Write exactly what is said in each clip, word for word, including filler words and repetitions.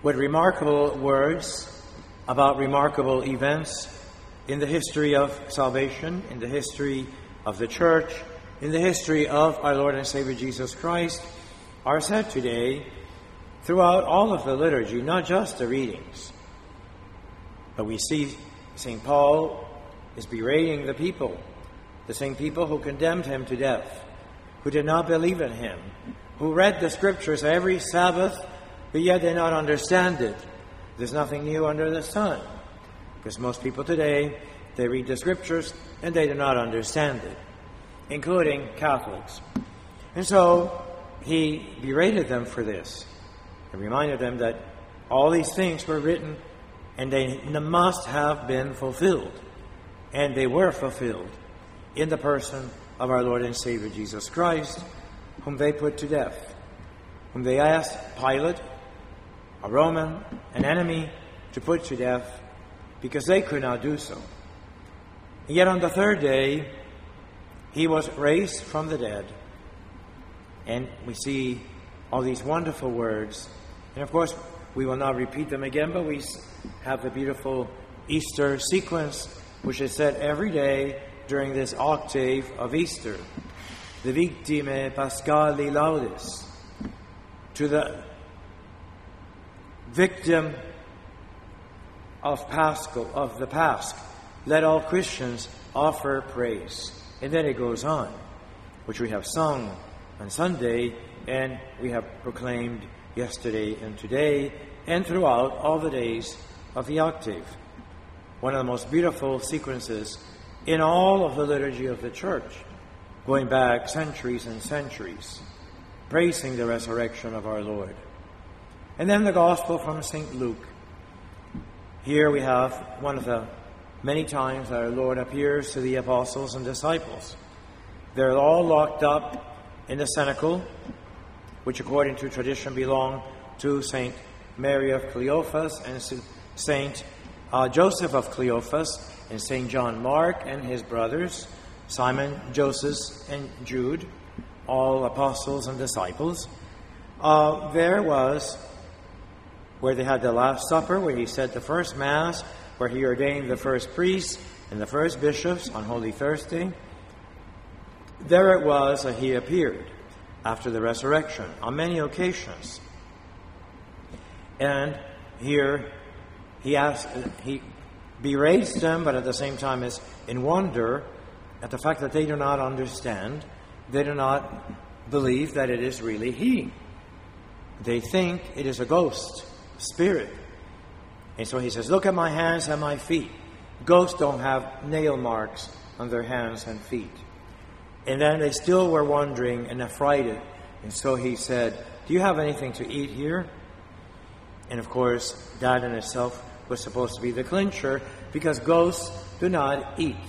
with remarkable words about remarkable events in the history of salvation, in the history of the church, in the history of our Lord and Savior Jesus Christ, are said today throughout all of the liturgy, not just the readings. But we see Saint Paul is berating the people, the same people who condemned him to death, who did not believe in him, who read the Scriptures every Sabbath, but yet did not understand it. There's nothing new under the sun. Because most people today, they read the Scriptures and they do not understand it, including Catholics. And so he berated them for this and reminded them that all these things were written and they must have been fulfilled. And they were fulfilled in the person of our Lord and Savior Jesus Christ, whom they put to death, whom they asked Pilate, a Roman, an enemy, to put to death because they could not do so. And yet on the third day, he was raised from the dead. And we see all these wonderful words. And of course, we will not repeat them again, but we have the beautiful Easter sequence, which is said every day during this octave of Easter. The Victime Paschali Laudis. To the victim of Paschal, of the Pasch, let all Christians offer praise. And then it goes on, which we have sung on Sunday, and we have proclaimed yesterday and today, and throughout all the days of the octave. One of the most beautiful sequences in all of the liturgy of the Church, going back centuries and centuries, praising the resurrection of our Lord. And then the Gospel from Saint Luke. Here we have one of the many times that our Lord appears to the apostles and disciples. They're all locked up in the cenacle, which according to tradition belonged to Saint Mary of Cleophas and Saint uh, Joseph of Cleophas and Saint John Mark and his brothers, Simon, Joseph, and Jude, all apostles and disciples. Uh, there was where they had the Last Supper, where he said the first Mass, where he ordained the first priests and the first bishops on Holy Thursday. There it was that he appeared after the resurrection on many occasions. And here he asked, he berates them, but at the same time is in wonder at the fact that they do not understand, they do not believe that it is really he. They think it is a ghost, spirit. And so he says, look at my hands and my feet. Ghosts don't have nail marks on their hands and feet. And then they still were wondering and affrighted. And so he said, do you have anything to eat here? And of course, that in itself was supposed to be the clincher, because ghosts do not eat.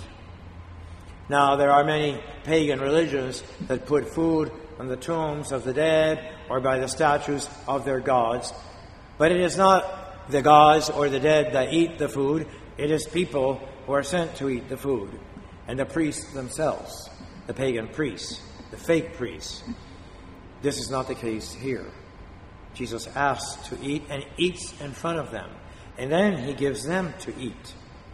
Now, there are many pagan religions that put food on the tombs of the dead or by the statues of their gods. But it is not the gods or the dead that eat the food. It is people who are sent to eat the food. And the priests themselves, the pagan priests, the fake priests. This is not the case here. Jesus asks to eat and eats in front of them. And then he gives them to eat.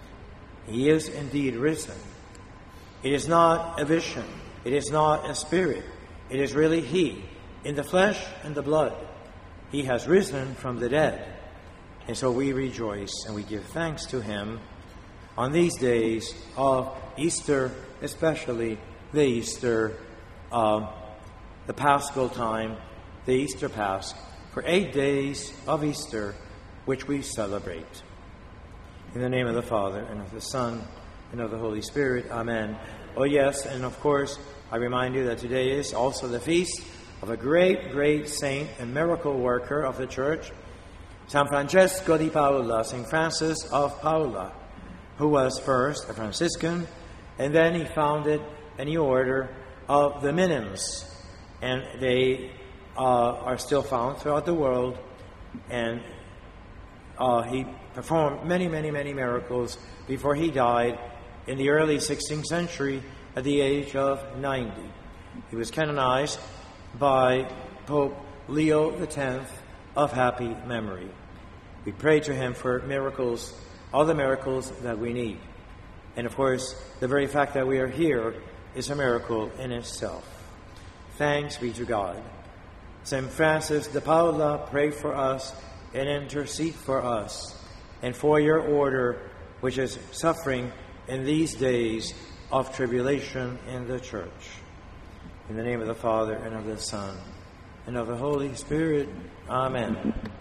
He is indeed risen. It is not a vision. It is not a spirit. It is really he, in the flesh and the blood. He has risen from the dead. And so we rejoice and we give thanks to him on these days of Easter, especially the Easter, uh, the Paschal time, the Easter Pasch, for eight days of Easter, which we celebrate. In the name of the Father, and of the Son, and of the Holy Spirit. Amen. Oh yes, and of course, I remind you that today is also the feast of a great, great saint and miracle worker of the Church, San Francesco di Paola, Saint Francis of Paola, who was first a Franciscan, and then he founded a new order of the Minims, and they uh, are still found throughout the world, and uh, he performed many, many, many miracles before he died in the early sixteenth century at the age of ninety. He was canonized by Pope Leo the tenth of happy memory. We pray to him for miracles, all the miracles that we need. And of course, the very fact that we are here is a miracle in itself. Thanks be to God. Saint Francis de Paula, pray for us and intercede for us and for your order, which is suffering in these days of tribulation in the Church. In the name of the Father, and of the Son, and of the Holy Spirit. Amen.